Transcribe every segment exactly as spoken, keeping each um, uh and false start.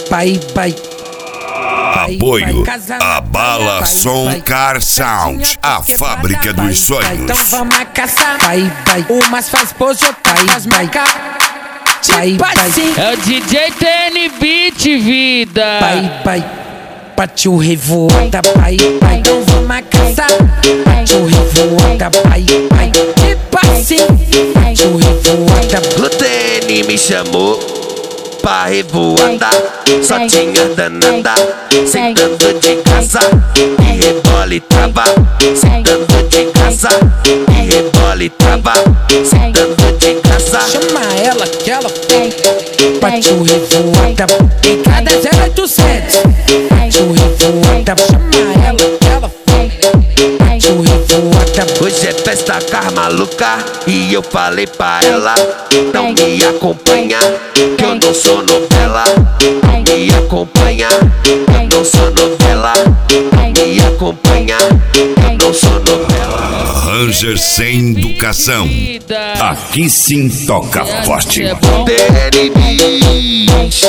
Pai, pai. Apoio Abala Som Car Sound, a fábrica dos sonhos. Então vamos caçar. Pai, pai. Umas faz pose, pai, faz marca. Tipo assim. É o D J T N Beat, vida. Pai, pai. Partiu revoada, pai, pai. Então vamos caçar. Partiu revoada, pai, pai. Tipo assim. Partiu revoada. O T N me chamou pra revoada, só tinha danada, sentando de casa, e rebola e trava, sentando de casa, e rebola e trava, sentando de casa. Chama ela que ela partiu revoada, em cada zero oitocentos. Partiu revoada, chama ela que ela partiu revoada. Hoje é festa com as maluca, e eu falei pra ela, não me acompanha, que eu não sou novela. Não me acompanha, eu não sou novela. Não me acompanha, eu não sou novela. Ranger sem educação. Aqui sim toca forte. T N Beat,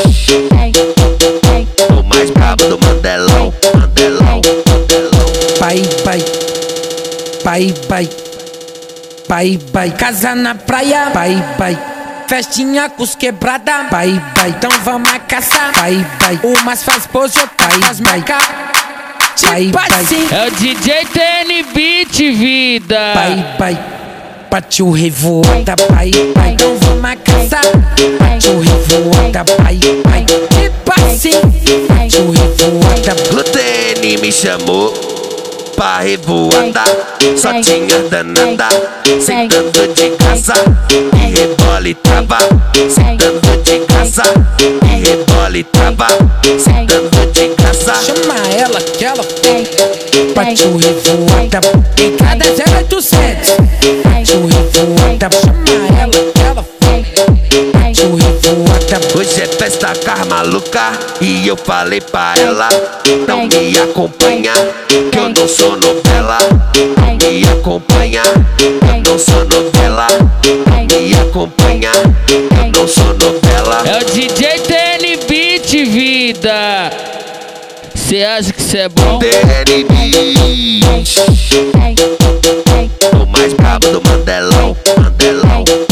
o mais brabo do Mandelão, Mandelão, Mandelão. Pai, pai. Pai, pai. Pai, pai. Casa na praia. Pai, pai. Festinha com os quebrada. Pai, pai. Então vamos caçar. Pai, pai. Umas faz pose, pai, faz marca. Pai, pai. É o D J T N Beat, vida. Pai, pai. Partiu revoada, pai, pai. Então vamos caçar. Partiu revoada, pai, pai. Tipo assim. Partiu revoada. O T N me chamou pra revoada, só tinha danada, sentando de casa, e rebola e trava, sentando de casa, e rebola e trava, sentando de casa. Chama ela que ela partiu revoada, em cada zero oitocentos. Partiu revoada, chama ela que ela partiu revoada. Hoje é festa com as maluca, e eu falei pra ela, não me acompanha, que eu não sou novela. Não me acompanha, eu não sou novela. Não me acompanha, eu não sou novela. É o D J T N Beat, vida. Cê acha que cê é bom? T N Beat, o mais brabo do Mandelão, Mandelão.